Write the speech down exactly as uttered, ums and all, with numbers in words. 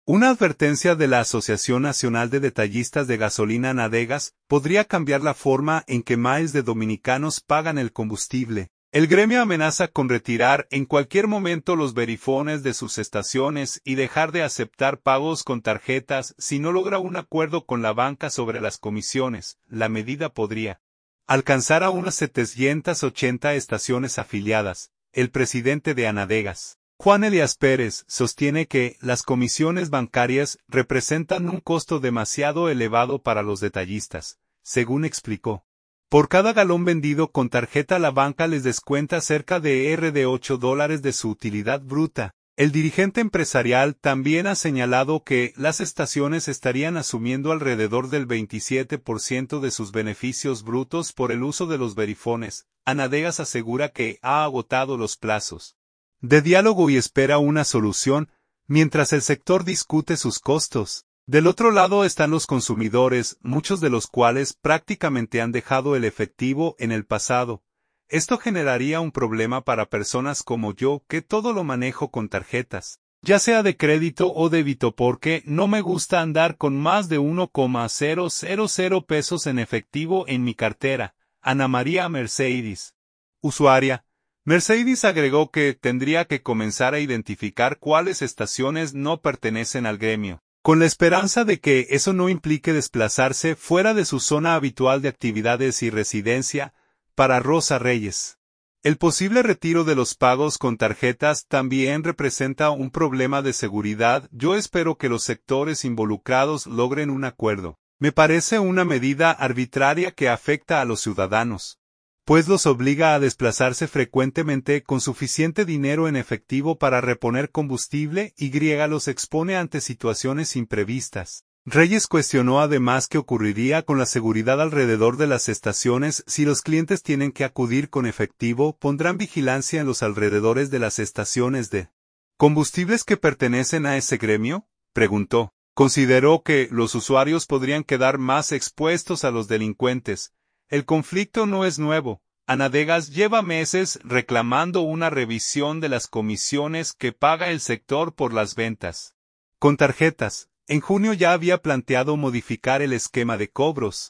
Una advertencia de la Asociación Nacional de Detallistas de Gasolina Anadegas podría cambiar la forma en que miles de dominicanos pagan el combustible. El gremio amenaza con retirar en cualquier momento los verifones de sus estaciones y dejar de aceptar pagos con tarjetas si no logra un acuerdo con la banca sobre las comisiones. La medida podría alcanzar a unas setecientas ochenta estaciones afiliadas. El presidente de Anadegas, Juan Elías Pérez, sostiene que las comisiones bancarias representan un costo demasiado elevado para los detallistas, según explicó. Por cada galón vendido con tarjeta la banca les descuenta cerca de R de ocho dólares de su utilidad bruta. El dirigente empresarial también ha señalado que las estaciones estarían asumiendo alrededor del veintisiete por ciento de sus beneficios brutos por el uso de los verifones. Anadegas asegura que ha agotado los plazos de diálogo y espera una solución, mientras el sector discute sus costos. Del otro lado están los consumidores, muchos de los cuales prácticamente han dejado el efectivo en el pasado. Esto generaría un problema para personas como yo que todo lo manejo con tarjetas, ya sea de crédito o débito porque no me gusta andar con más de uno coma cero cero cero pesos en efectivo en mi cartera. Ana María Mercedes, usuaria. Mercedes agregó que tendría que comenzar a identificar cuáles estaciones no pertenecen al gremio, con la esperanza de que eso no implique desplazarse fuera de su zona habitual de actividades y residencia. Para Rosa Reyes, el posible retiro de los pagos con tarjetas también representa un problema de seguridad. Yo espero que los sectores involucrados logren un acuerdo. Me parece una medida arbitraria que afecta a los ciudadanos, pues los obliga a desplazarse frecuentemente con suficiente dinero en efectivo para reponer combustible y los expone ante situaciones imprevistas. Reyes cuestionó además qué ocurriría con la seguridad alrededor de las estaciones si los clientes tienen que acudir con efectivo. ¿Pondrán vigilancia en los alrededores de las estaciones de combustibles que pertenecen a ese gremio?, preguntó. Consideró que los usuarios podrían quedar más expuestos a los delincuentes. El conflicto no es nuevo. Anadegas lleva meses reclamando una revisión de las comisiones que paga el sector por las ventas con tarjetas. En junio ya había planteado modificar el esquema de cobros.